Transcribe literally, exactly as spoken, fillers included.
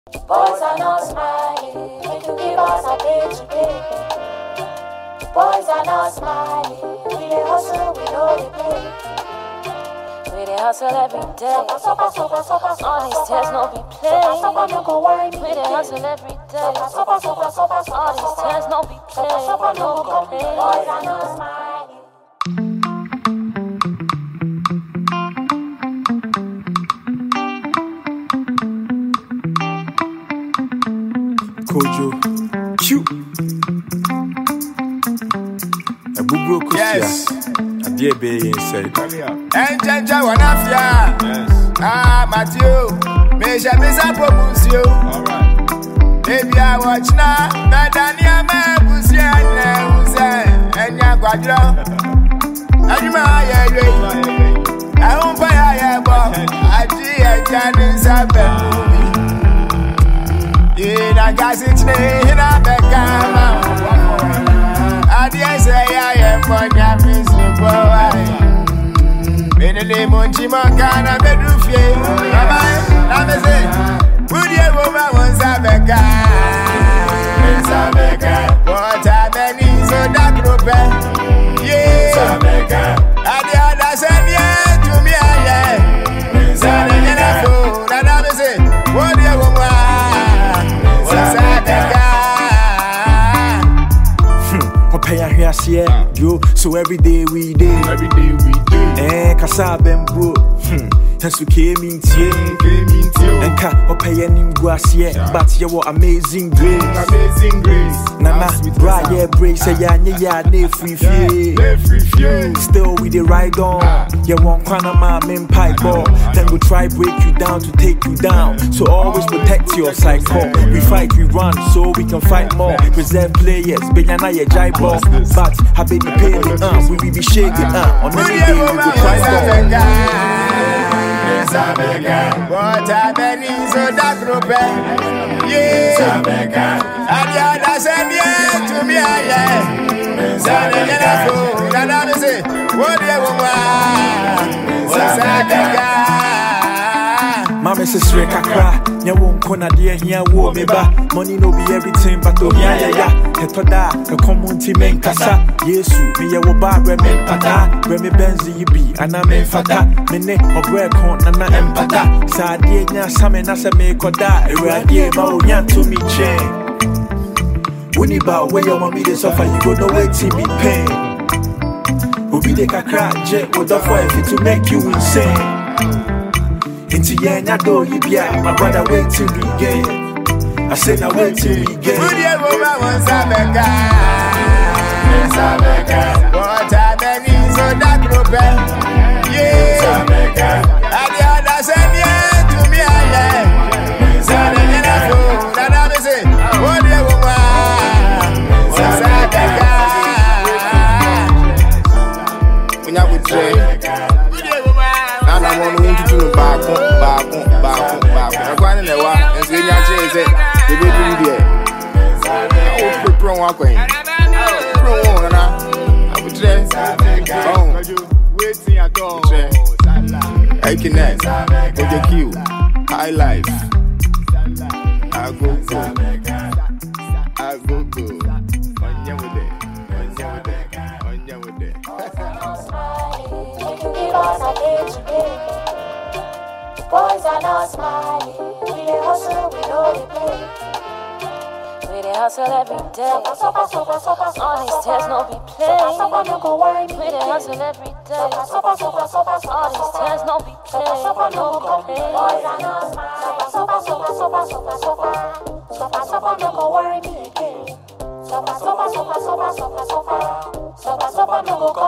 Boys are not smiling, make you give us a day today. Boys are not smiling, we dey hustle, we know they play. We dey hustle every day, all these tears no be play. We dey hustle every day, all these tears no be play, no go play. Boys are not smiling. Kojo, Q. A bubro kusia. Yes. A dear baby inside. And Janja Wanafia. Yes. Ah, Matthew. Mesha Mesa Pobusio. Alright. Baby, I watch now. Nadania Mabusia Nebusa. And Yaguadra. And you may have I won't buy a bob. I see a Janis Abbey. In a gas it's me in a becama. I dare say I am one of his boy. In the name of Chimokana Bedufie. I'm a say, would you over once a beca? What a many so that group. Yeah, I the other said, yeah, to me, I am. Sorry, and I fool, and I'm a say, what do you want? Yo, so every day we day, every day we day. Eh, kasa bembo. Hmm, Tesu came in tie, and ka opaya nim guasie, but you were amazing grace, amazing grace. Nana, bra yeah brace, ya nya ya ne free fee. Still we the ride on. You want Panama main pipe ball. Then we try break you down to take you down. So always protect your cycle. We fight, we run, so we can fight more. Reserve players, Benyana ya jive ball. But I bet you pay the uh, we will be shaking uh. On any day we will try more. What a many so that group. Yeah, and the other said, yeah, to me, I am. Son, and I fool, and I say, what do you want? Mama says, Rekakra, you won't corner dear here, war me ba. Money no be everything, but oh, yeah, yeah, yeah. Hetoda, the community men kasa. Yesu, me ya woba, remen pata. Remi benzi be, and I mean fata. Mene, or break on, and I am pata. Sadia, Samen, as a me koda, Eradia, Maoyan to me chain. When you bow, where you want me to suffer, you go no way to me pain. Ubi de kakra, jet, with the fire to make you insane. Into Yanya do you be my brother wait till we get. I said now wait till we get. Would you woman once a mega? What a many so that group. Yeah, and the other said yeah to me I am. Son and I fool, and I say, what do you woman? Once a mega. When I would say, and I want to do back, back, back, back. I'm going to walk and see your chase it. The baby there. I will put pro one coin. Pro one, and I would say, oh, waiting at all. I connect with the queue. High life. I go, go. I go, go. On your way. On your way. On your way. Give us a day today. Boys are not smiling. We dey hustle, we know they play. We dey hustle every day. All these tears no be play. We dey hustle every day. All these tears no be play, no go play. Boys are not smiling. No go worry me again. No go